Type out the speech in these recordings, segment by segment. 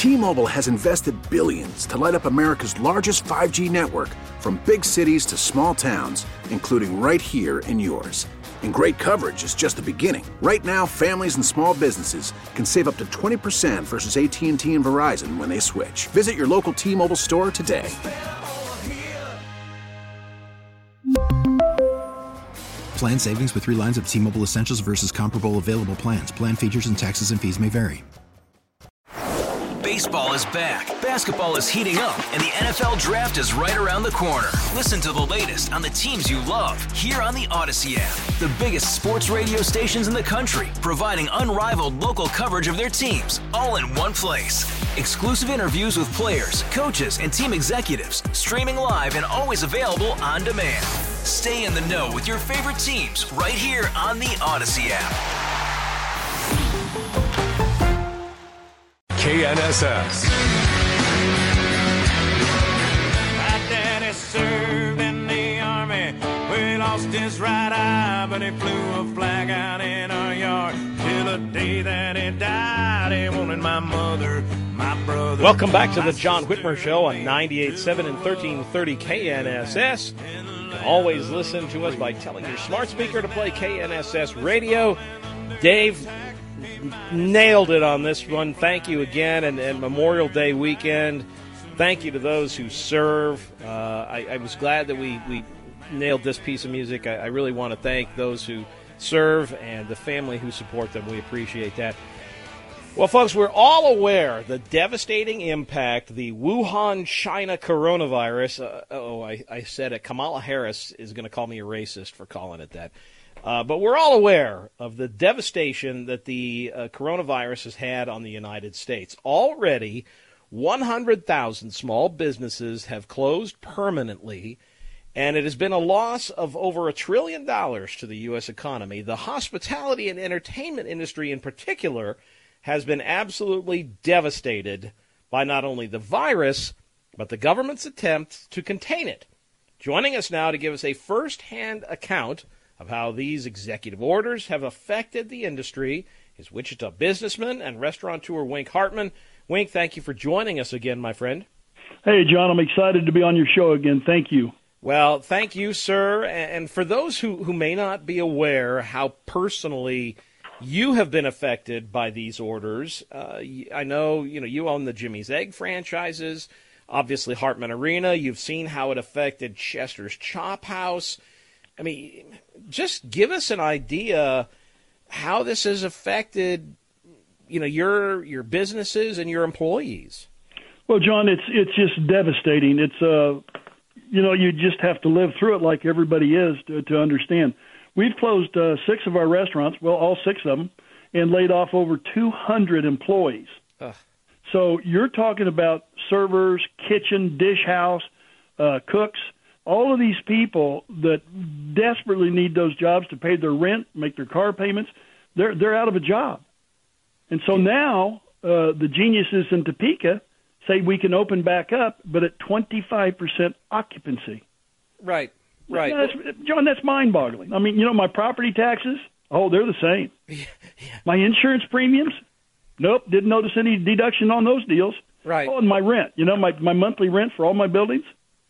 T-Mobile has invested billions to light up America's largest 5G network, from big cities to small towns, including right here in yours. And great coverage is just the beginning. Right now, families and small businesses can save up to 20% versus AT&T and Verizon when they switch. Visit your local T-Mobile store today. Plan savings with 3 lines of T-Mobile Essentials versus comparable available plans. Plan features and taxes and fees may vary. Baseball is back, basketball is heating up, and the NFL Draft is right around the corner. Listen to the latest on the teams you love here on the Odyssey app. The biggest sports radio stations in the country, providing unrivaled local coverage of their teams, all in one place. Exclusive interviews with players, coaches, and team executives, streaming live and always available on demand. Stay in the know with your favorite teams right here on the Odyssey app. KNSS. My daddy served in the army. We lost his right eye, but he flew a flag out in our yard. Till the day that he died, he wanted my mother, my brother. Welcome back to the John Whitmer Show on 98.7 and 1330 KNSS. You can always listen to us by telling your smart speaker to play KNSS Radio. Dave nailed it on this one. Thank you again, and Memorial Day weekend. Thank you to those who serve. I was glad that we nailed this piece of music. I really want to thank those who serve and the family who support them. We appreciate that. Well, folks, we're all aware the devastating impact the Wuhan, China coronavirus. I said it. Kamala Harris is going to call me a racist for calling it that. But we're all aware of the devastation that the coronavirus has had on the United States. Already, 100,000 small businesses have closed permanently, and it has been a loss of over $1 trillion to the U.S. economy. The hospitality and entertainment industry in particular has been absolutely devastated by not only the virus, but the government's attempt to contain it. Joining us now to give us a first-hand account of how these executive orders have affected the industry is Wichita businessman and restaurateur Wink Hartman. Wink, thank you for joining us again, my friend. Hey, John, I'm excited to be on your show again. Thank you. Well, thank you, sir. And for those who may not be aware how personally you have been affected by these orders, I know you own the Jimmy's Egg franchises, obviously Hartman Arena. You've seen how it affected Chester's Chop House. I mean, just give us an idea how this has affected, your businesses and your employees. Well, John, it's just devastating. It's you just have to live through it like everybody is to understand. We've closed 6 of our restaurants, well, all 6 of them, and laid off over 200 employees. Ugh. So you're talking about servers, kitchen, dish house, cooks. All of these people that desperately need those jobs to pay their rent, make their car payments, they're out of a job. And so now the geniuses in Topeka say we can open back up, but at 25% occupancy. Right. John, that's mind-boggling. I mean, my property taxes, they're the same. Yeah. My insurance premiums, nope, didn't notice any deduction on those deals. Right. Oh, and my rent, my monthly rent for all my buildings.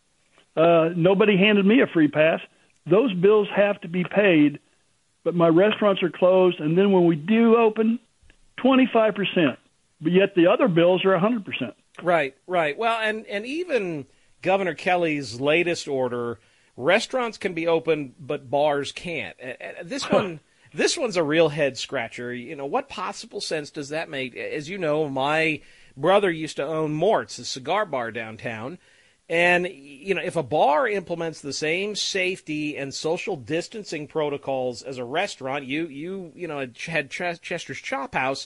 Nobody handed me a free pass. Those bills have to be paid, but my restaurants are closed, and then when we do open, 25%. But yet the other bills are 100%. Right. Well, and even Governor Kelly's latest order, restaurants can be open, but bars can't. This one's a real head-scratcher. What possible sense does that make? As you know, my brother used to own Mort's, a cigar bar downtown. And, if a bar implements the same safety and social distancing protocols as a restaurant, you had Chester's Chop House.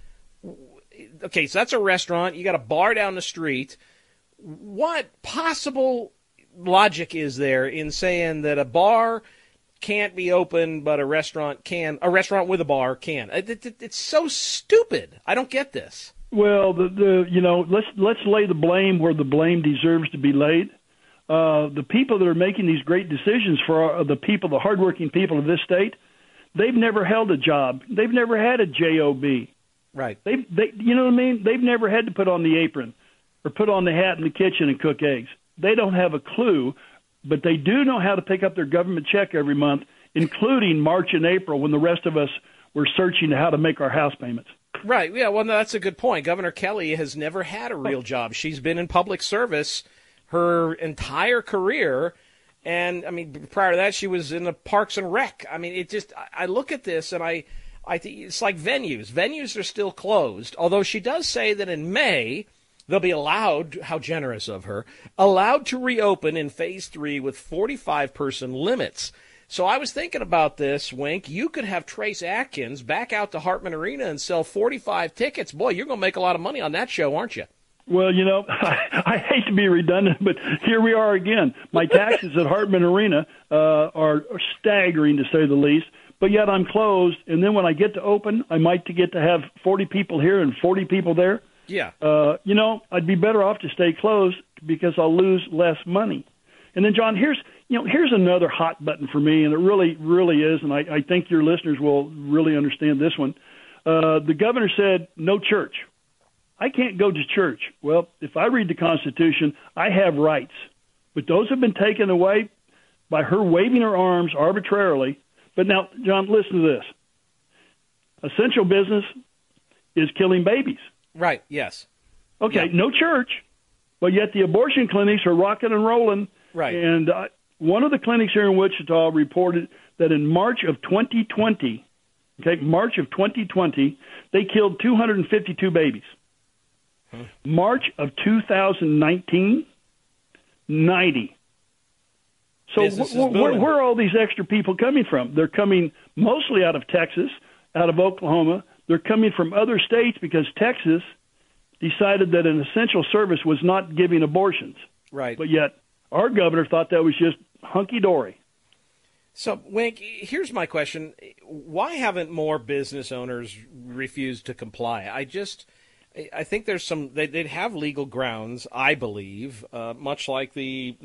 Okay, so that's a restaurant. You got a bar down the street. What possible logic is there in saying that a bar can't be open, but a restaurant can? A restaurant with a bar can. It's so stupid. I don't get this. Well, let's lay the blame where the blame deserves to be laid. The people that are making these great decisions for the hardworking people of this state, they've never held a job. They've never had a job. Right. They, you know what I mean? They've never had to put on the apron or put on the hat in the kitchen and cook eggs. They don't have a clue, but they do know how to pick up their government check every month, including March and April when the rest of us were searching how to make our house payments. Right. Yeah, well, no, that's a good point. Governor Kelly has never had a real job. She's been in public service her entire career. And, I mean, prior to that, she was in the Parks and Rec. I mean, it just – I look at this and I think it's like venues. Venues are still closed, although she does say that in May – they'll be allowed, how generous of her, allowed to reopen in Phase 3 with 45-person limits. So I was thinking about this, Wink. You could have Trace Atkins back out to Hartman Arena and sell 45 tickets. Boy, you're going to make a lot of money on that show, aren't you? Well, you know, I hate to be redundant, but here we are again. My taxes at Hartman Arena are staggering, to say the least, but yet I'm closed. And then when I get to open, I might get to have 40 people here and 40 people there. Yeah. You know, I'd be better off to stay closed because I'll lose less money. And then, John, here's another hot button for me, and it really, really is, and I think your listeners will really understand this one. The governor said no church. I can't go to church. Well, if I read the Constitution, I have rights. But those have been taken away by her waving her arms arbitrarily. But now, John, listen to this. Essential business is killing babies. Right, yes. Okay, no church, but yet the abortion clinics are rocking and rolling. Right. And one of the clinics here in Wichita reported that in March of 2020, they killed 252 babies. March of 2019, 90. So where are all these extra people coming from? They're coming mostly out of Texas, out of Oklahoma. They're coming from other states because Texas decided that an essential service was not giving abortions. Right. But yet our governor thought that was just hunky-dory. So, Wink, here's my question. Why haven't more business owners refused to comply? I think there's some, they'd have legal grounds, I believe, much like the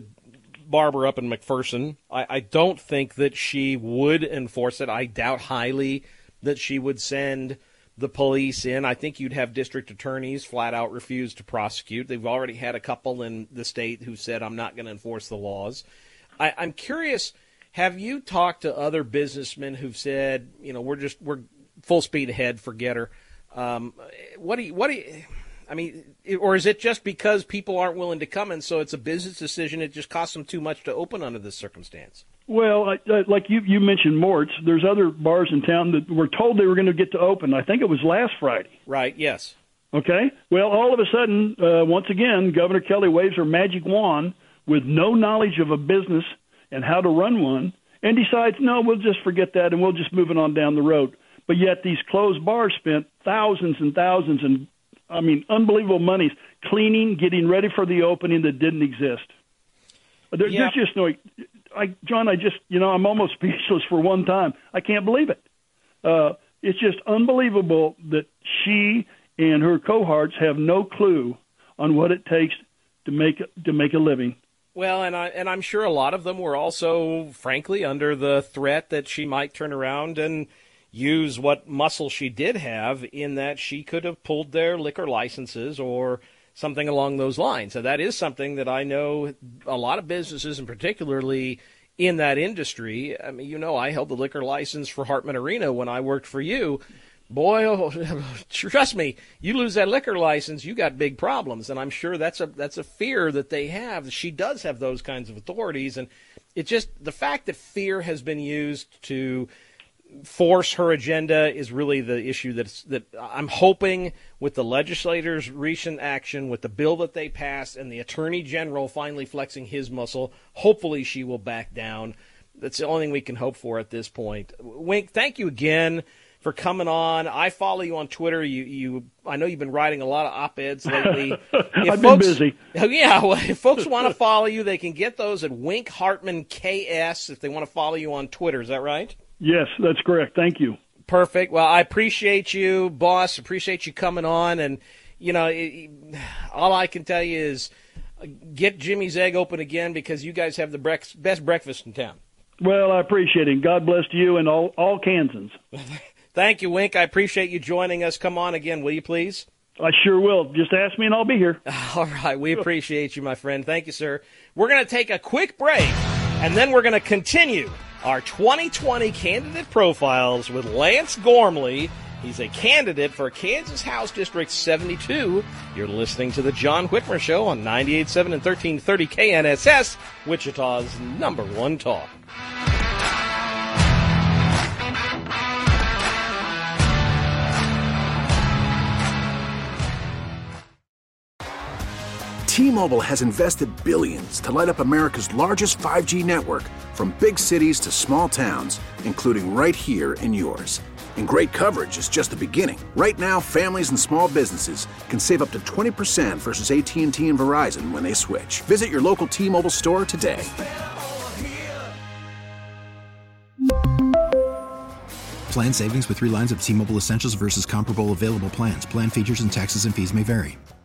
barber up in McPherson. I don't think that she would enforce it. I doubt highly that she would send the police in. I think you'd have district attorneys flat out refuse to prosecute. They've already had a couple in the state who said, I'm not going to enforce the laws. I'm curious, have you talked to other businessmen who've said, you know, we're full speed ahead, forget her? What do you, I mean, or is it just because people aren't willing to come in, so it's a business decision, it just costs them too much to open under this circumstance? Well, like you mentioned Mort's, there's other bars in town that were told they were going to get to open. I think it was last Friday. Right, yes. Okay. Well, all of a sudden, once again, Governor Kelly waves her magic wand with no knowledge of a business and how to run one and decides, no, we'll just forget that and we'll just move it on down the road. But yet these closed bars spent thousands and thousands and, I mean, unbelievable monies cleaning, getting ready for the opening that didn't exist. There's just no... John, I'm almost speechless for one time. I can't believe it. It's just unbelievable that she and her cohorts have no clue on what it takes to make a living. Well, and I'm sure a lot of them were also, frankly, under the threat that she might turn around and use what muscle she did have in that she could have pulled their liquor licenses or something along those lines. So that is something that I know a lot of businesses, and particularly in that industry. I mean, you know, I held the liquor license for Hartman Arena when I worked for you. Boy, trust me, you lose that liquor license, you got big problems. And I'm sure that's a fear that they have. She does have those kinds of authorities. And it's just the fact that fear has been used to force her agenda is really the issue that I'm hoping with the legislators' recent action, with the bill that they passed, and the Attorney General finally flexing his muscle, hopefully she will back down. That's the only thing we can hope for at this point. Wink, thank you again for coming on. I follow you on Twitter. I know you've been writing a lot of op-eds lately. I've been busy. Yeah, well, if folks want to follow you, they can get those at Wink Hartman KS if they want to follow you on Twitter. Is that right? Yes, that's correct. Thank you. Perfect. Well, I appreciate you, boss. Appreciate you coming on. And, you know, all I can tell you is get Jimmy's Egg open again because you guys have the best breakfast in town. Well, I appreciate it. God bless you and all Kansans. Thank you, Wink. I appreciate you joining us. Come on again, will you please? I sure will. Just ask me and I'll be here. All right. We appreciate you, my friend. Thank you, sir. We're going to take a quick break, and then we're going to continue our 2020 candidate profiles with Lance Gormley. He's a candidate for Kansas House District 72. You're listening to The John Whitmer Show on 98.7 and 1330 KNSS, Wichita's #1 talk. T-Mobile has invested billions to light up America's largest 5G network, from big cities to small towns, including right here in yours. And great coverage is just the beginning. Right now, families and small businesses can save up to 20% versus AT&T and Verizon when they switch. Visit your local T-Mobile store today. Plan savings with 3 lines of T-Mobile Essentials versus comparable available plans. Plan features and taxes and fees may vary.